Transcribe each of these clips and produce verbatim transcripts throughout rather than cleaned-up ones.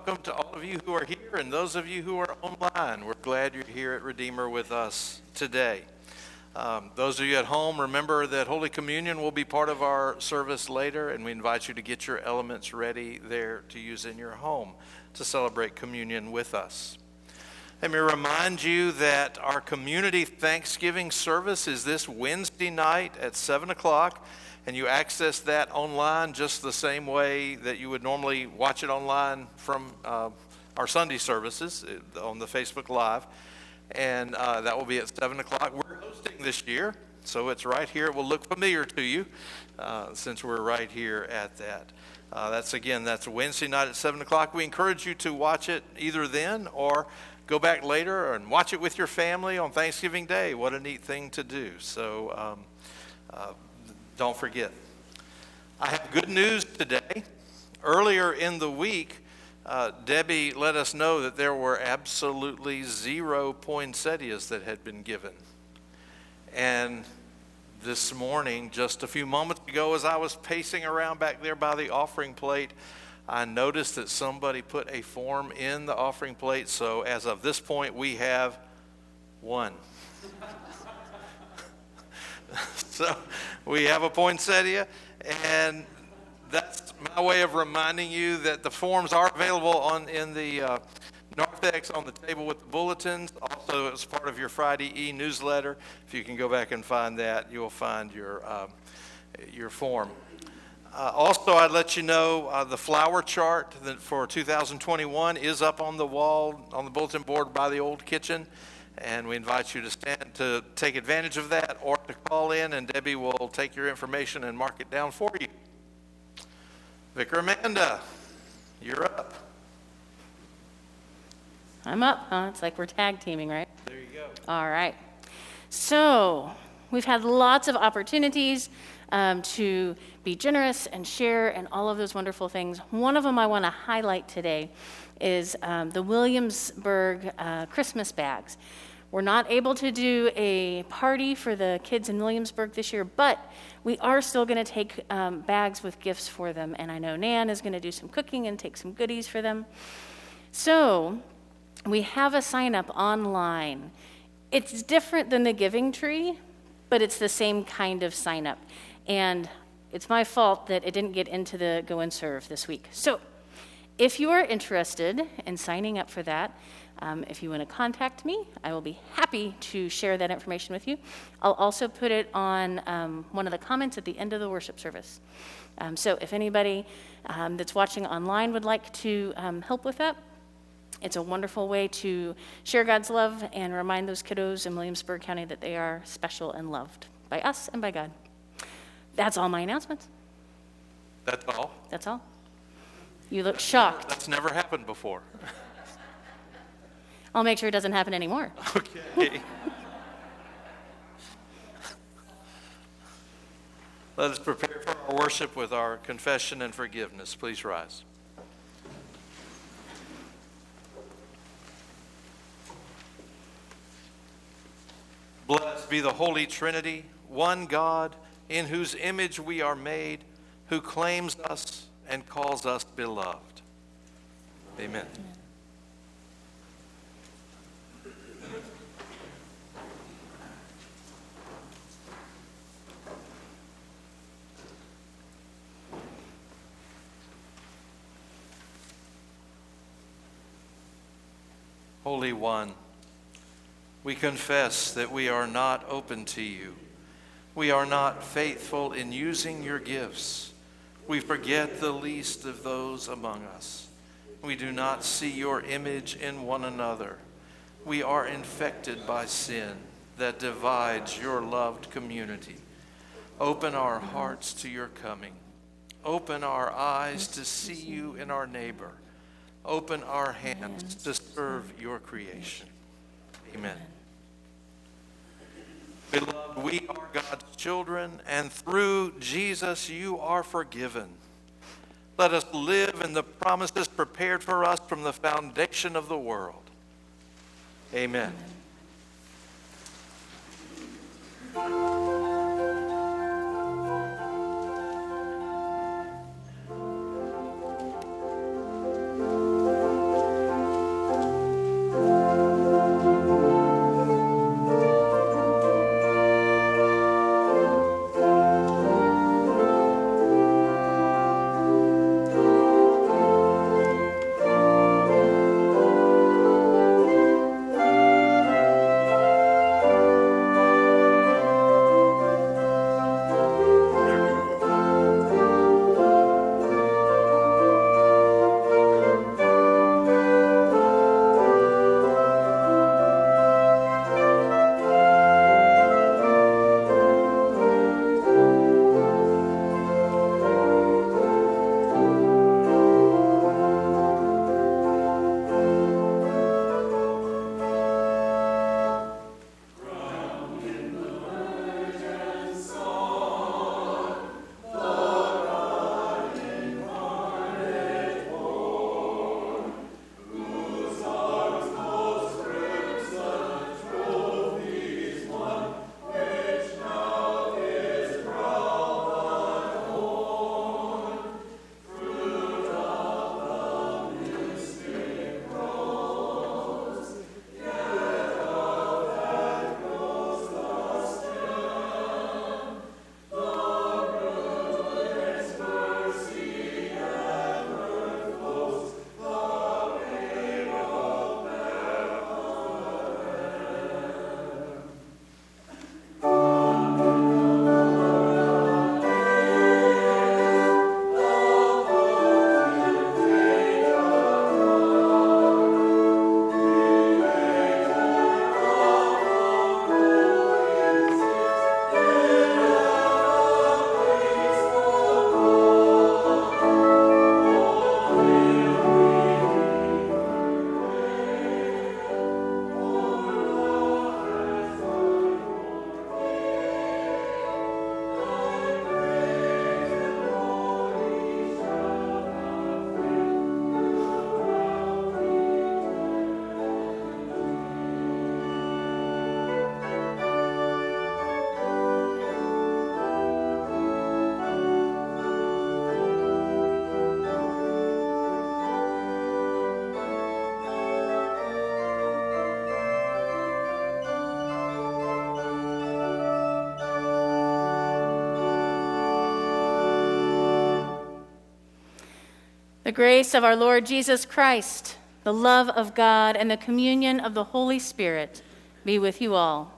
welcome to all of you who are here and those of you who are online. We're glad you're here at Redeemer with us today. Um, those of you at home, remember that Holy Communion will be part of our service later, and we invite you to get your elements ready there to use in your home to celebrate communion with us. Let me remind you that our community Thanksgiving service is this Wednesday night at seven o'clock, and you access that online just the same way that you would normally watch it online from uh, our Sunday services on the Facebook Live. And uh, that will be at seven o'clock. We're hosting this year, so it's right here. It will look familiar to you uh, since we're right here at that. Uh, that's, again, that's Wednesday night at seven o'clock. We encourage you to watch it either then or go back later and watch it with your family on Thanksgiving Day. What a neat thing to do. So um, uh, don't forget. I have good news today. Earlier in the week, Uh, Debbie let us know that there were absolutely zero poinsettias that had been given. And this morning, just a few moments ago, as I was pacing around back there by the offering plate, I noticed that somebody put a form in the offering plate. So as of this point, we have one. So we have a poinsettia, and that's my way of reminding you that the forms are available on in the uh, narthex on the table with the bulletins. Also, as part of your Friday e-newsletter. If you can go back and find that, you'll find your um, your form. Uh, also, I'd let you know uh, the flower chart that for two thousand twenty-one is up on the wall on the bulletin board by the old kitchen, and we invite you to stand to take advantage of that or to call in, and Debbie will take your information and mark it down for you. Vicar Amanda, you're up. I'm up, huh? It's like we're tag teaming, right? There you go. All right. So we've had lots of opportunities um, to be generous and share and all of those wonderful things. One of them I want to highlight today is um, the Williamsburg uh, Christmas bags. We're not able to do a party for the kids in Williamsburg this year, but we are still going to take um, bags with gifts for them. And I know Nan is going to do some cooking and take some goodies for them. So we have a sign up online. It's different than the Giving Tree, but it's the same kind of sign up. And it's my fault that it didn't get into the Go and Serve this week. So if you are interested in signing up for that, Um, if you want to contact me, I will be happy to share that information with you. I'll also put it on um, one of the comments at the end of the worship service. Um, so if anybody um, that's watching online would like to um, help with that, it's a wonderful way to share God's love and remind those kiddos in Williamsburg County that they are special and loved by us and by God. That's all my announcements. That's all? That's all. You look shocked. That's never happened before. I'll make sure it doesn't happen anymore. Okay. Let us prepare for our worship with our confession and forgiveness. Please rise. Blessed be the Holy Trinity, one God, in whose image we are made, who claims us and calls us beloved. Amen. Holy One, we confess that we are not open to you. We are not faithful in using your gifts. We forget the least of those among us. We do not see your image in one another. We are infected by sin that divides your loved community. Open our hearts to your coming. Open our eyes to see you in our neighbor. Open our hands to serve your creation. Amen. Beloved, we are God's children, and through Jesus you are forgiven. Let us live in the promises prepared for us from the foundation of the world. Amen. The grace of our Lord Jesus Christ, the love of God, and the communion of the Holy Spirit be with you all.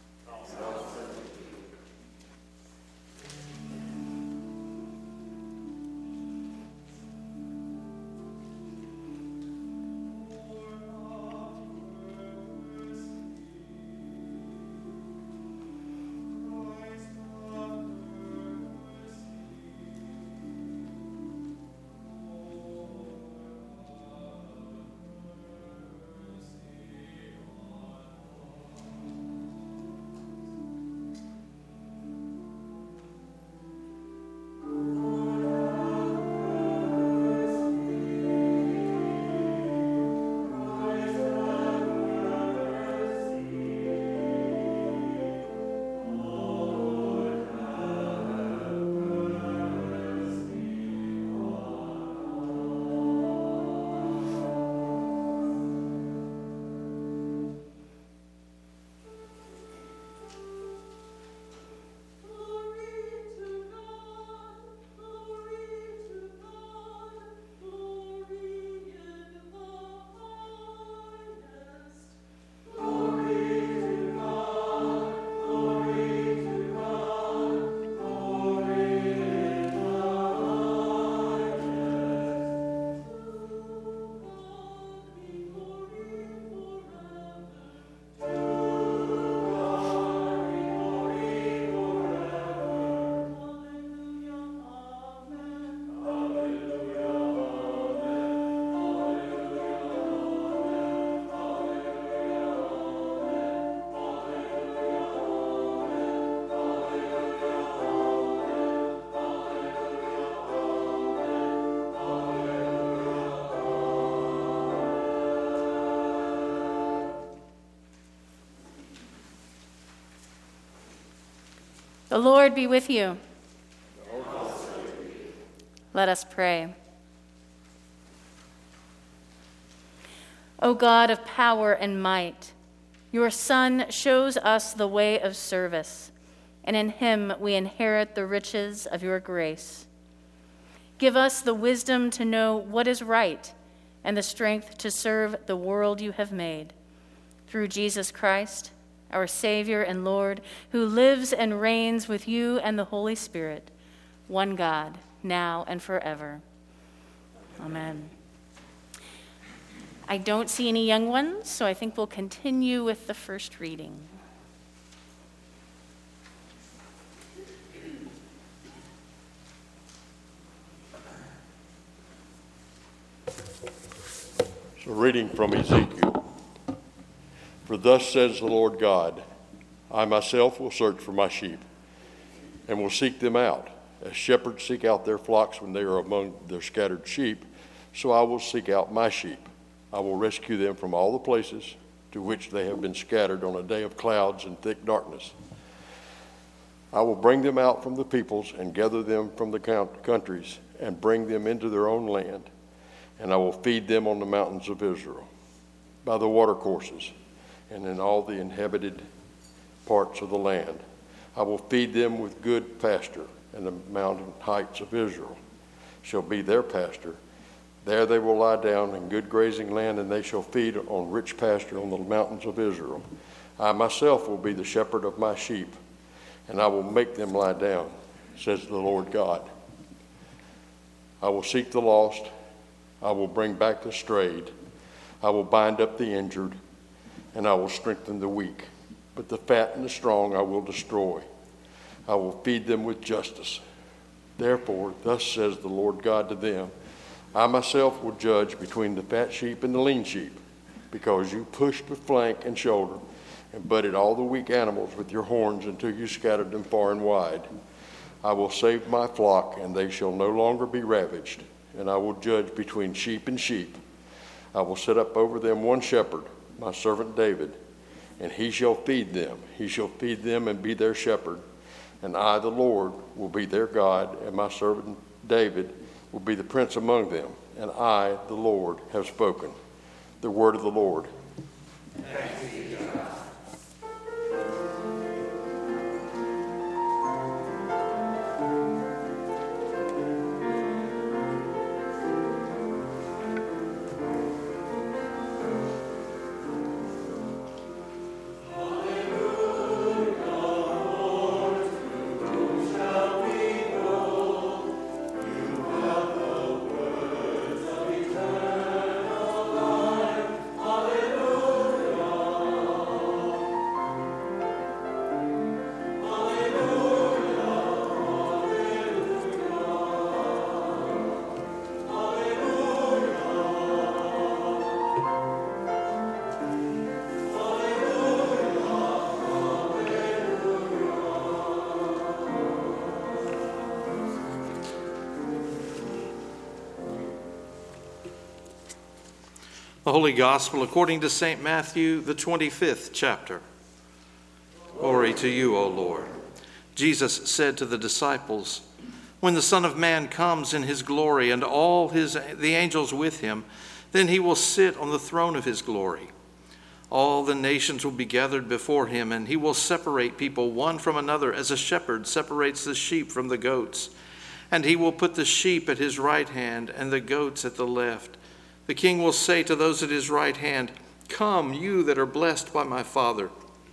The Lord be with you. Let us pray. O God of power and might, your Son shows us the way of service, and in him we inherit the riches of your grace. Give us the wisdom to know what is right and the strength to serve the world you have made. Through Jesus Christ, our Savior and Lord, who lives and reigns with you and the Holy Spirit, one God, now and forever. Amen. I don't see any young ones, so I think we'll continue with the first reading. So, reading from Ezekiel. For thus says the Lord God, I myself will search for my sheep and will seek them out, as shepherds seek out their flocks when they are among their scattered sheep, so I will seek out my sheep. I will rescue them from all the places to which they have been scattered on a day of clouds and thick darkness. I will bring them out from the peoples and gather them from the countries and bring them into their own land, and I will feed them on the mountains of Israel, by the watercourses, and in all the inhabited parts of the land. I will feed them with good pasture, and the mountain heights of Israel shall be their pasture. There they will lie down in good grazing land, and they shall feed on rich pasture on the mountains of Israel. I myself will be the shepherd of my sheep, and I will make them lie down, says the Lord God. I will seek the lost. I will bring back the strayed. I will bind up the injured, and I will strengthen the weak. But the fat and the strong I will destroy. I will feed them with justice. Therefore, thus says the Lord God to them, I myself will judge between the fat sheep and the lean sheep, because you pushed with flank and shoulder and butted all the weak animals with your horns until you scattered them far and wide. I will save my flock, and they shall no longer be ravaged, and I will judge between sheep and sheep. I will set up over them one shepherd, my servant David, and he shall feed them. He shall feed them and be their shepherd. And I, the Lord, will be their God, and my servant David will be the prince among them. And I, the Lord, have spoken. The word of the Lord. Thanks be to God. The Holy Gospel according to Saint Matthew, the twenty-fifth chapter. Glory to you, O Lord. Jesus said to the disciples, "When the Son of Man comes in his glory and all his, the angels with him, then he will sit on the throne of his glory. All the nations will be gathered before him, and he will separate people one from another as a shepherd separates the sheep from the goats. And he will put the sheep at his right hand and the goats at the left. The king will say to those at his right hand, 'Come, you that are blessed by my Father,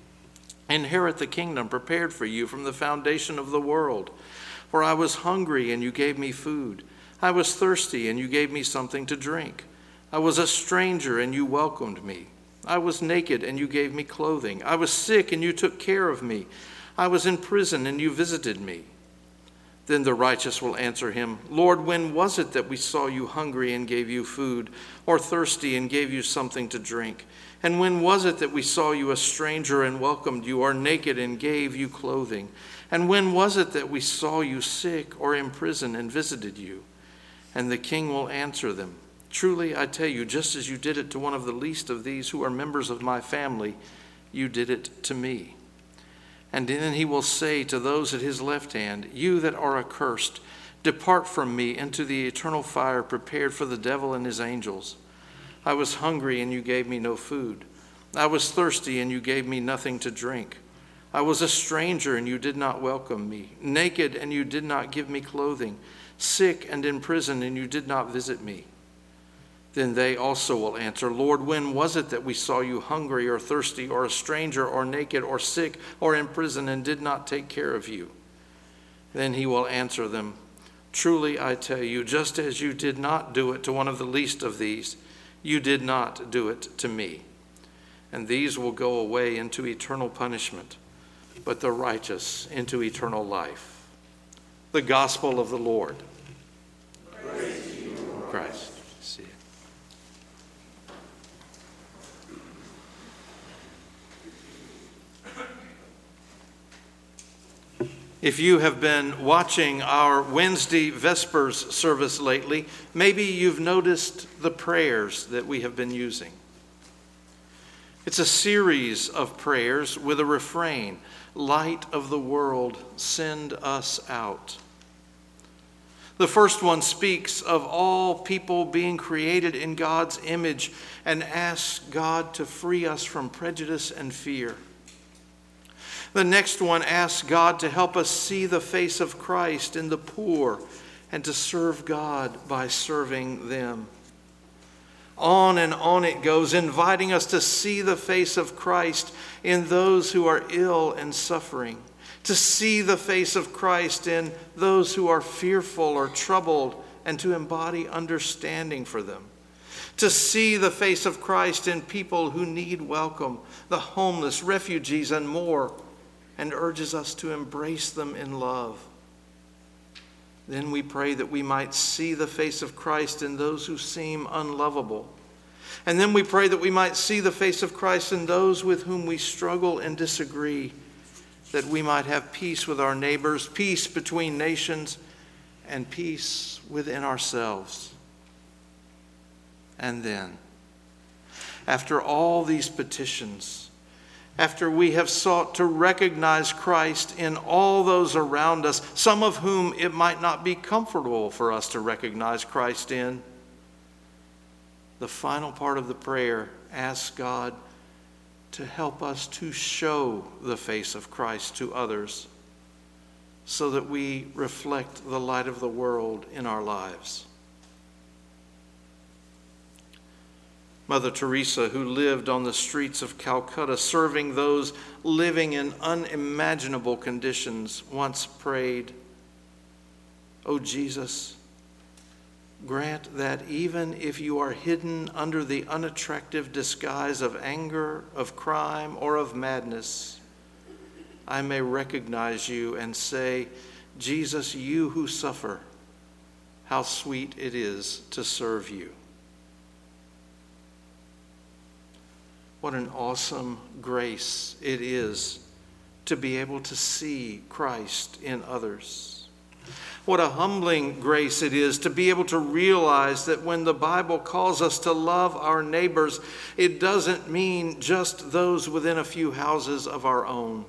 inherit the kingdom prepared for you from the foundation of the world. For I was hungry, and you gave me food. I was thirsty, and you gave me something to drink. I was a stranger, and you welcomed me. I was naked, and you gave me clothing. I was sick, and you took care of me. I was in prison, and you visited me.' Then the righteous will answer him, 'Lord, when was it that we saw you hungry and gave you food, or thirsty and gave you something to drink? And when was it that we saw you a stranger and welcomed you, or naked and gave you clothing? And when was it that we saw you sick or in prison and visited you?' And the king will answer them, 'Truly I tell you, just as you did it to one of the least of these who are members of my family, you did it to me.' And then he will say to those at his left hand, 'You that are accursed, depart from me into the eternal fire prepared for the devil and his angels. I was hungry, and you gave me no food. I was thirsty, and you gave me nothing to drink. I was a stranger, and you did not welcome me. Naked, and you did not give me clothing. Sick and in prison, and you did not visit me.' Then they also will answer, 'Lord, when was it that we saw you hungry or thirsty or a stranger or naked or sick or in prison and did not take care of you?' Then he will answer them, 'Truly I tell you, just as you did not do it to one of the least of these, you did not do it to me.' And these will go away into eternal punishment, but the righteous into eternal life." The Gospel of the Lord. Praise to you, Lord. Christ. See it. If you have been watching our Wednesday Vespers service lately, maybe you've noticed the prayers that we have been using. It's a series of prayers with a refrain, "Light of the world, send us out." The first one speaks of all people being created in God's image and asks God to free us from prejudice and fear. The next one asks God to help us see the face of Christ in the poor and to serve God by serving them. On and on it goes, inviting us to see the face of Christ in those who are ill and suffering, to see the face of Christ in those who are fearful or troubled and to embody understanding for them, to see the face of Christ in people who need welcome, the homeless, refugees, and more, and urges us to embrace them in love. Then we pray that we might see the face of Christ in those who seem unlovable. And then we pray that we might see the face of Christ in those with whom we struggle and disagree, that we might have peace with our neighbors, peace between nations, and peace within ourselves. And then, after all these petitions, after we have sought to recognize Christ in all those around us, some of whom it might not be comfortable for us to recognize Christ in, the final part of the prayer asks God to help us to show the face of Christ to others so that we reflect the light of the world in our lives. Mother Teresa, who lived on the streets of Calcutta, serving those living in unimaginable conditions, once prayed, "O Jesus, grant that even if you are hidden under the unattractive disguise of anger, of crime, or of madness, I may recognize you and say, 'Jesus, you who suffer, how sweet it is to serve you.'" What an awesome grace it is to be able to see Christ in others. What a humbling grace it is to be able to realize that when the Bible calls us to love our neighbors, it doesn't mean just those within a few houses of our own.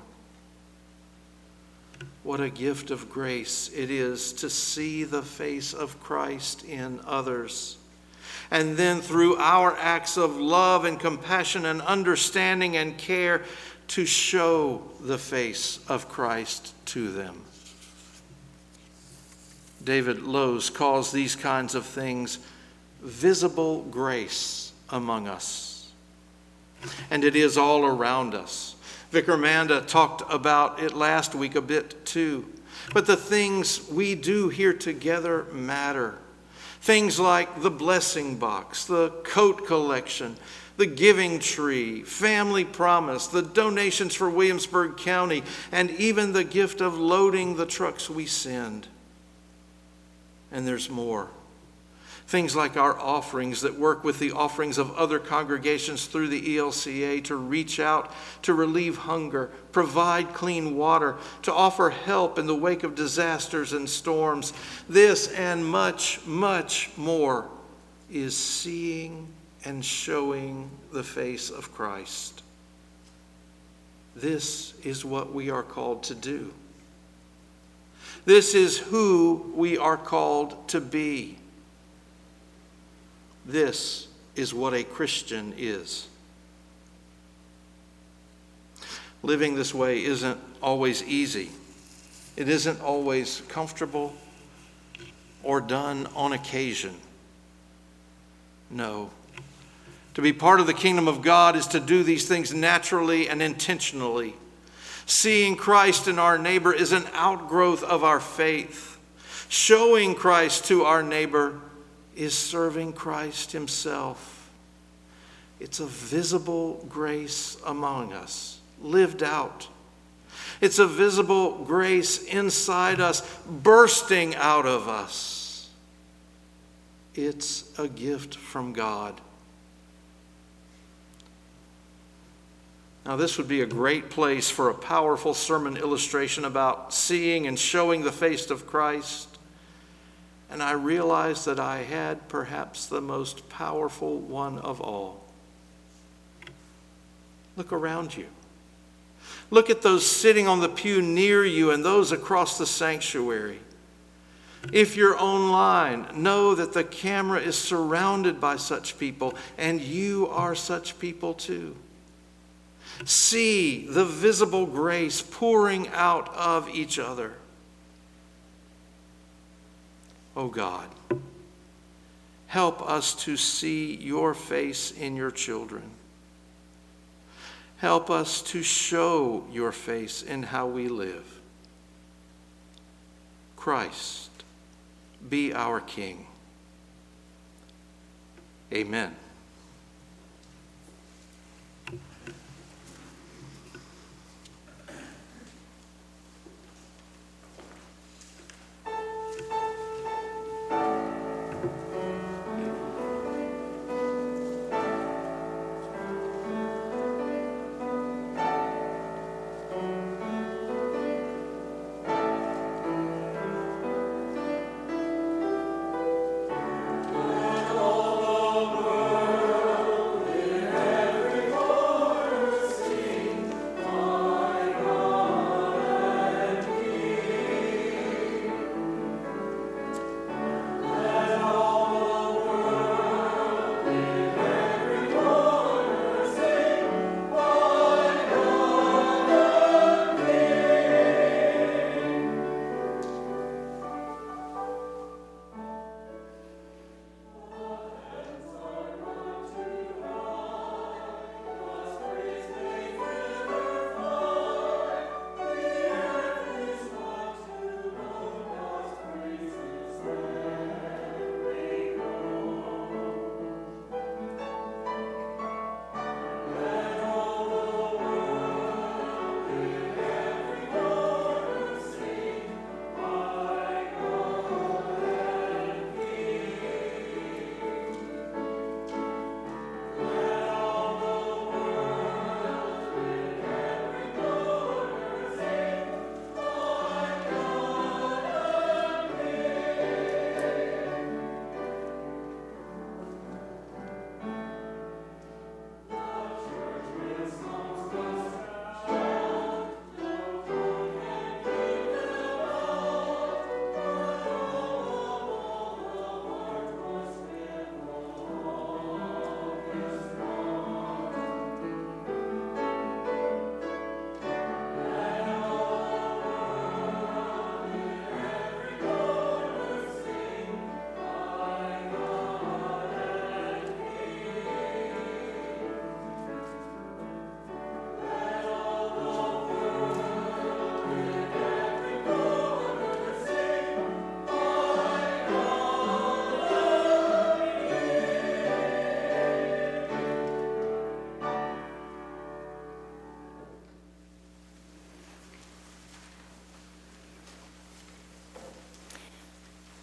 What a gift of grace it is to see the face of Christ in others. And then through our acts of love and compassion and understanding and care, to show the face of Christ to them. David Lowes calls these kinds of things visible grace among us. And it is all around us. Vicar Amanda talked about it last week a bit too. But the things we do here together matter. Things like the blessing box, the coat collection, the giving tree, family promise, the donations for Williamsburg County, and even the gift of loading the trucks we send. And there's more. Things like our offerings that work with the offerings of other congregations through the E L C A to reach out, to relieve hunger, provide clean water, to offer help in the wake of disasters and storms. This and much, much more is seeing and showing the face of Christ. This is what we are called to do. This is who we are called to be. This is what a Christian is. Living this way isn't always easy. It isn't always comfortable or done on occasion. No. To be part of the kingdom of God is to do these things naturally and intentionally. Seeing Christ in our neighbor is an outgrowth of our faith. Showing Christ to our neighbor is serving Christ himself. It's a visible grace among us, lived out. It's a visible grace inside us, bursting out of us. It's a gift from God. Now, this would be a great place for a powerful sermon illustration about seeing and showing the face of Christ. And I realized that I had perhaps the most powerful one of all. Look around you. Look at those sitting on the pew near you and those across the sanctuary. If you're online, know that the camera is surrounded by such people, and you are such people too. See the visible grace pouring out of each other. Oh God, help us to see your face in your children. Help us to show your face in how we live. Christ, be our King. Amen.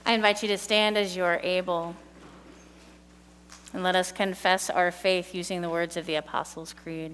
I invite you to stand as you are able, and let us confess our faith using the words of the Apostles' Creed.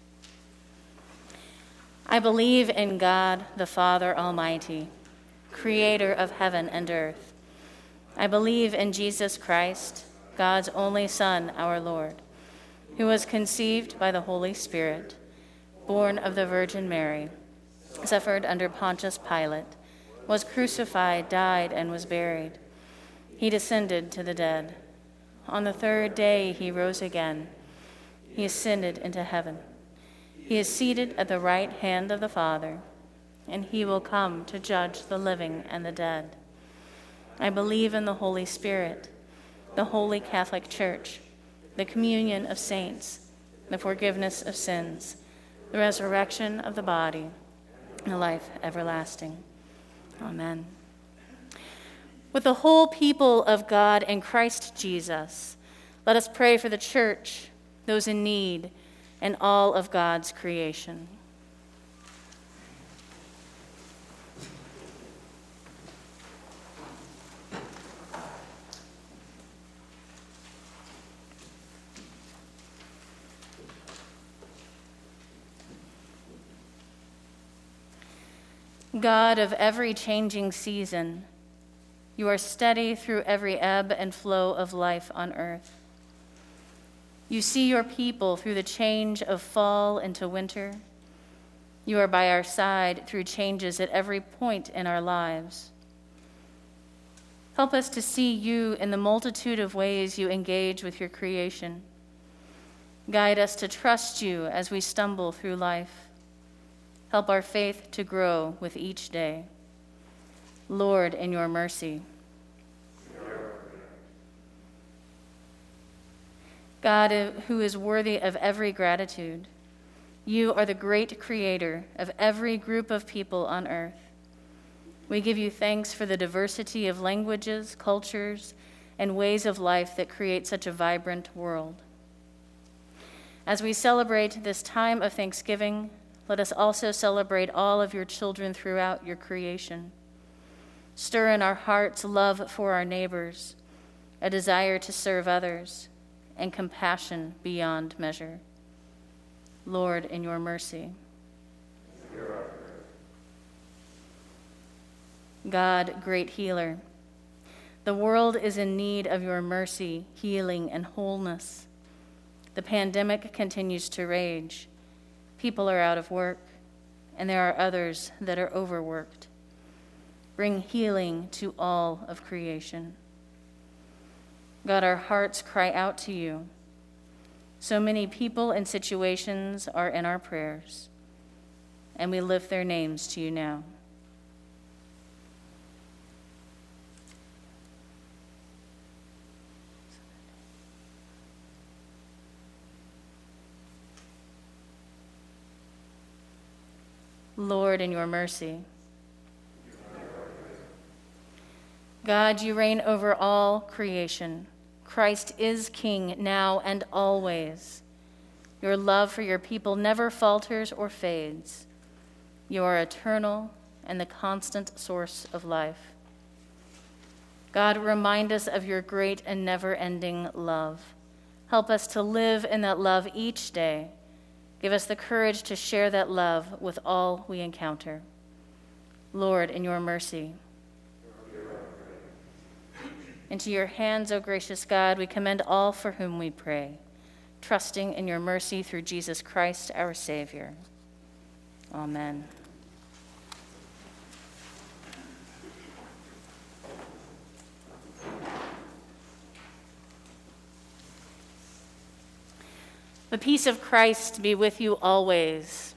I believe in God, the Father Almighty, creator of heaven and earth. I believe in Jesus Christ, God's only Son, our Lord, who was conceived by the Holy Spirit, born of the Virgin Mary, suffered under Pontius Pilate, was crucified, died, and was buried. He descended to the dead. On the third day he rose again. He ascended into heaven. He is seated at the right hand of the Father, and he will come to judge the living and the dead. I believe in the Holy Spirit, the Holy Catholic Church, the communion of saints, the forgiveness of sins, the resurrection of the body, and life everlasting. Amen. With the whole people of God in Christ Jesus, let us pray for the church, those in need, and all of God's creation. God of every changing season, you are steady through every ebb and flow of life on earth. You see your people through the change of fall into winter. You are by our side through changes at every point in our lives. Help us to see you in the multitude of ways you engage with your creation. Guide us to trust you as we stumble through life. Help our faith to grow with each day. Lord, in your mercy. God, who is worthy of every gratitude, you are the great creator of every group of people on earth. We give you thanks for the diversity of languages, cultures, and ways of life that create such a vibrant world. As we celebrate this time of Thanksgiving, let us also celebrate all of your children throughout your creation. Stir in our hearts love for our neighbors, a desire to serve others, and compassion beyond measure. Lord, in your mercy. God, great healer, the world is in need of your mercy, healing, and wholeness. The pandemic continues to rage. People are out of work, and there are others that are overworked. Bring healing to all of creation. God, our hearts cry out to you. So many people and situations are in our prayers, and we lift their names to you now. Lord, in your mercy. God, you reign over all creation. Christ is King now and always. Your love for your people never falters or fades. You are eternal and the constant source of life. God, remind us of your great and never-ending love. Help us to live in that love each day. Give us the courage to share that love with all we encounter. Lord, in your mercy. Into your hands, O gracious God, we commend all for whom we pray, trusting in your mercy through Jesus Christ, our Savior. Amen. The peace of Christ be with you always.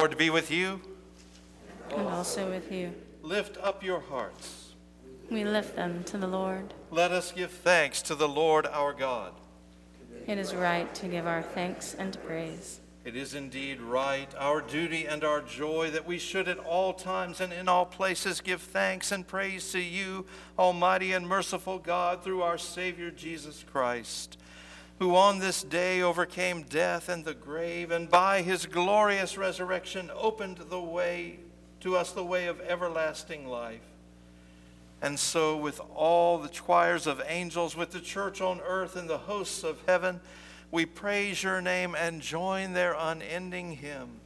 Lord be with you. And also with you. Lift up your hearts. We lift them to the Lord. Let us give thanks to the Lord our God. It is right to give our thanks and praise. It is indeed right, our duty and our joy, that we should at all times and in all places give thanks and praise to you, Almighty and merciful God, through our Savior Jesus Christ, who on this day overcame death and the grave, and by his glorious resurrection opened the way to us, the way of everlasting life. And so with all the choirs of angels, with the church on earth and the hosts of heaven, we praise your name and join their unending hymn.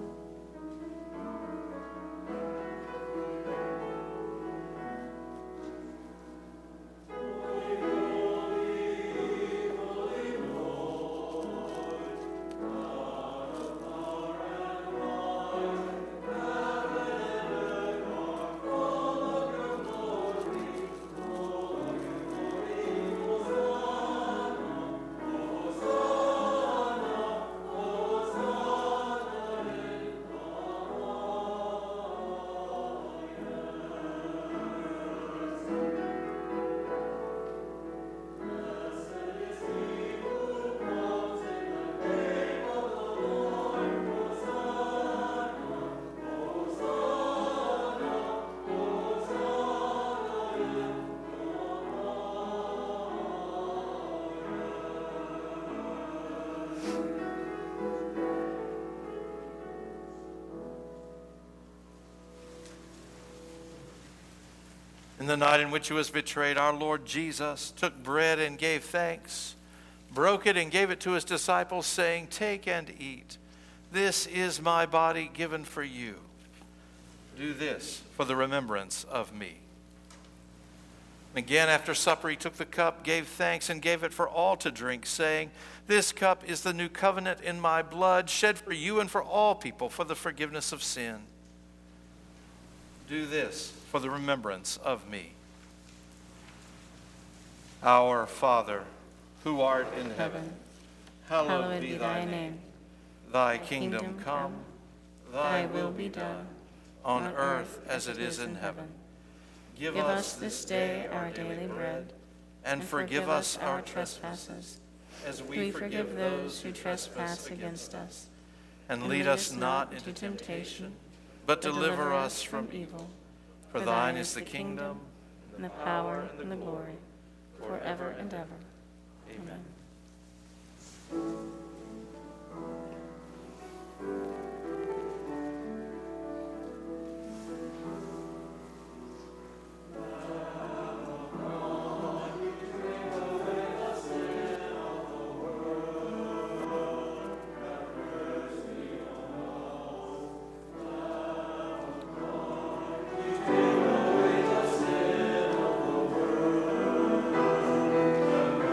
In the night in which he was betrayed, our Lord Jesus took bread and gave thanks, broke it and gave it to his disciples, saying, "Take and eat. This is my body given for you. Do this for the remembrance of me." Again, after supper, he took the cup, gave thanks, and gave it for all to drink, saying, "This cup is the new covenant in my blood, shed for you and for all people for the forgiveness of sin. Do this for the remembrance of me." Our Father, who art in heaven, hallowed be thy name. Thy kingdom come, thy will be done, on earth as it is in heaven. Give us this day our daily bread, and forgive us our trespasses, as we forgive those who trespass against us. And lead us not into temptation, but deliver us from evil. For thine is the kingdom, and the power, and the glory, forever and ever. Amen. Amen.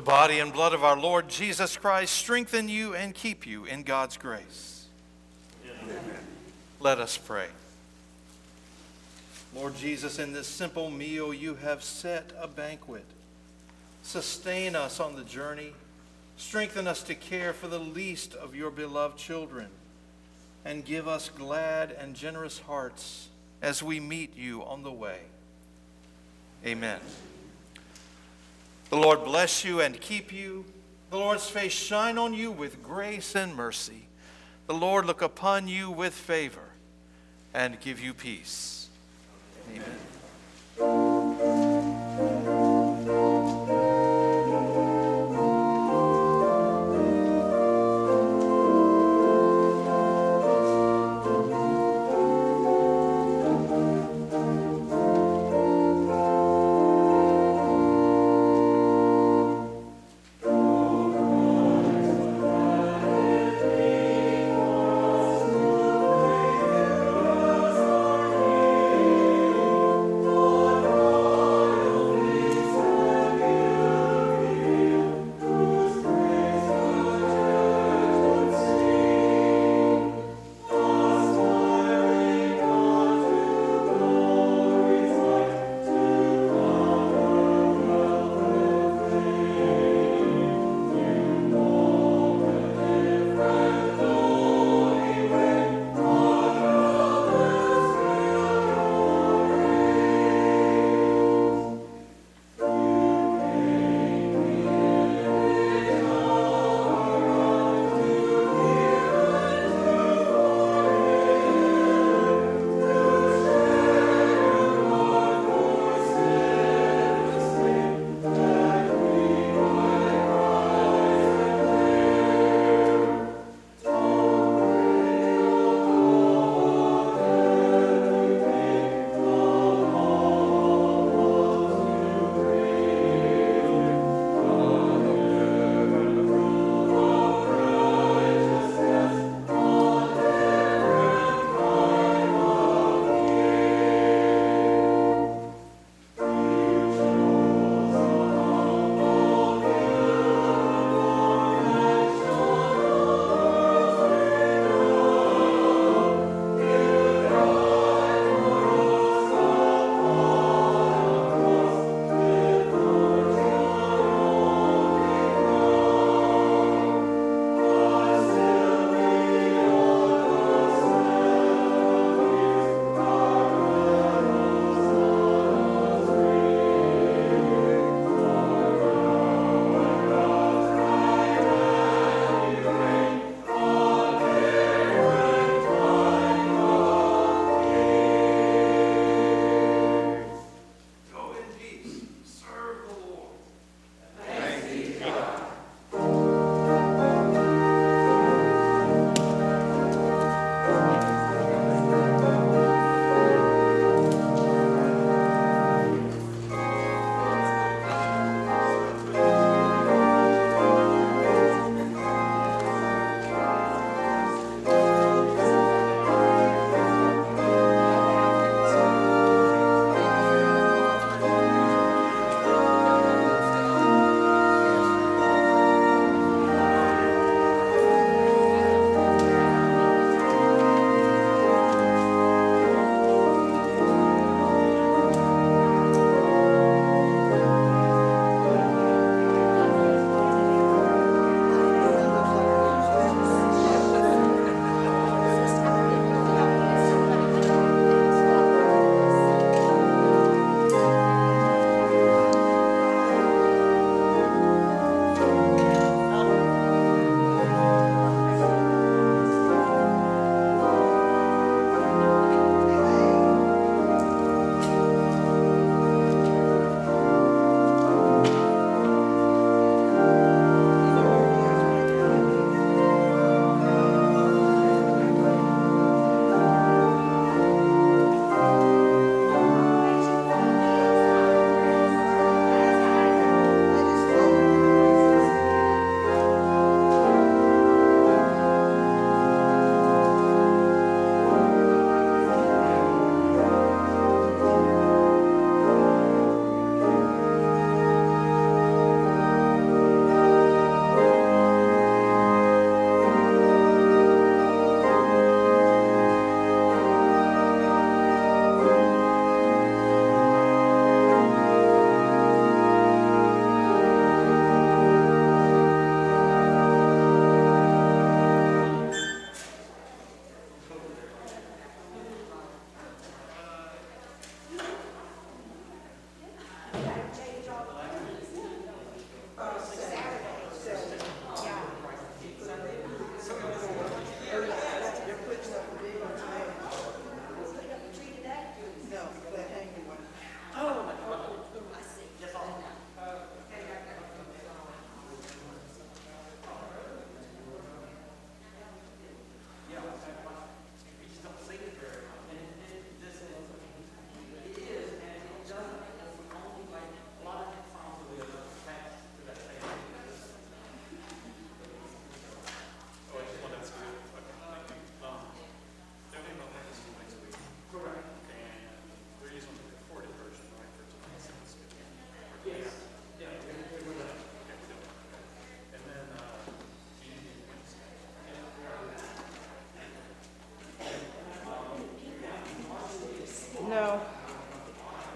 The body and blood of our Lord Jesus Christ strengthen you and keep you in God's grace. Amen. Let us pray. Lord Jesus, in this simple meal you have set a banquet. Sustain us on the journey. Strengthen us to care for the least of your beloved children. And give us glad and generous hearts as we meet you on the way. Amen. The Lord bless you and keep you. The Lord's face shine on you with grace and mercy. The Lord look upon you with favor and give you peace. Amen. Lord,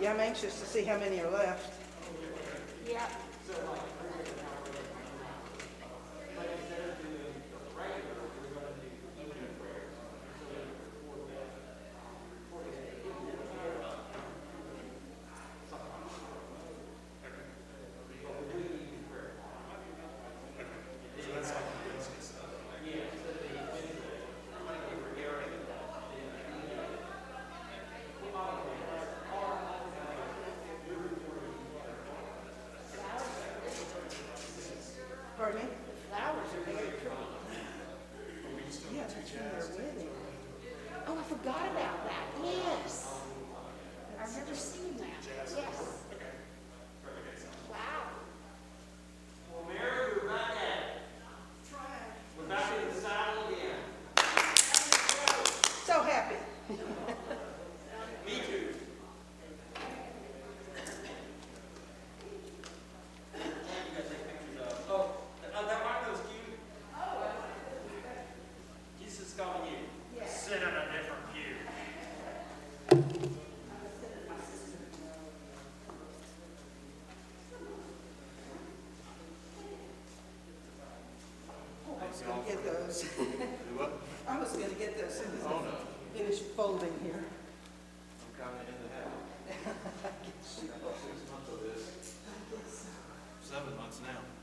Yeah, I'm anxious to see how many are left. Yep. Pardon me? Flowers are very pretty. Yeah, that's when they're winning. Oh, I forgot about that. Yes. I remember seeing that. Yes. Wow. Well, Mary, we're back at it. We're back in the saddle again. So happy. Me too. Oh, uh, that Martha was cute. Jesus is calling you. Sit in a different pew. I was gonna get those. I was gonna get those soon as I finish folding here. I'm kind of in the habit. Six months of this. Seven months now.